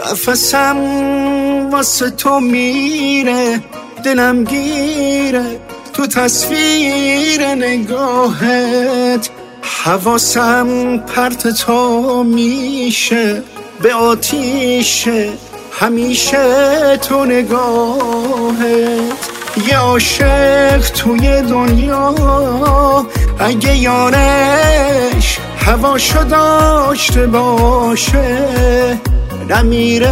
نفسم واسه تو میره، دلم گیره تو تصویر نگاهت، حواسم پرت تو میشه به آتیشه همیشه تو نگاهت. یه عاشق توی دنیا اگه یارش هواشو داشته باشه، نمیره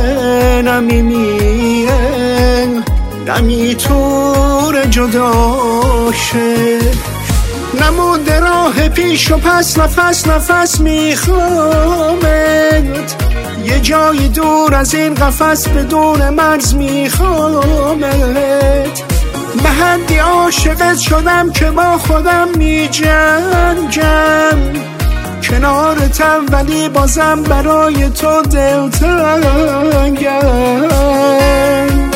نمیمیره نمیتونه جداشه. نمونده راه پیش و پس، نفس نفس میخوامت، یه جای دور از این قفس بدون مرز میخوامت. به حدی عاشقت شدم که با خودم میجنگم، کنارتم ولی بازم برای تو دلتنگم.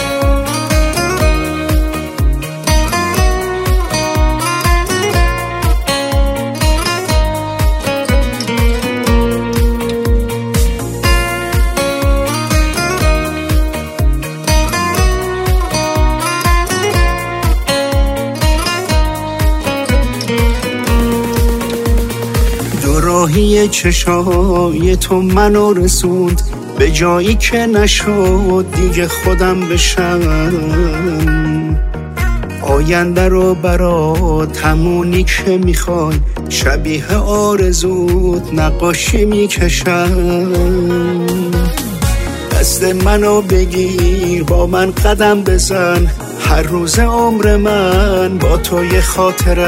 راهی چشای تو منو رسوند به جایی که نشد دیگه خودم بشم. آینده رو برات همونی که میخوای شبیه آرزوت نقاشی میکشم. دست منو بگیر با من قدم بزن، هر روز عمر من با تو یه خاطره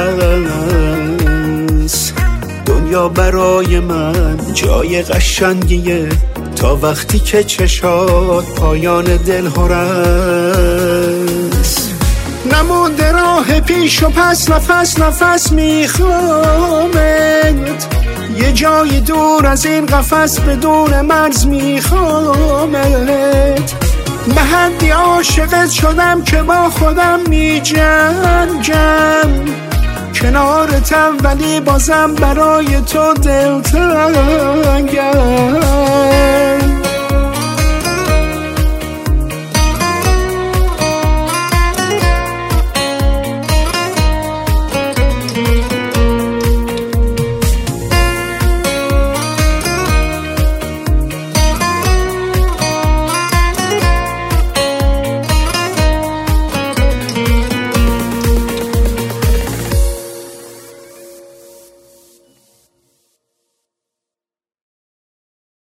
است. دنیا برای من جای قشنگیه تا وقتی که چشات پایان دل هرست. نمونده راه پیش و پس، نفس نفس میخوامت، یه جای دور از این قفس بدون مرز میخوامت. به حدی عاشقت شدم که با خودم میجنگم، کنارتم ولی بازم برای تو دلتنگم.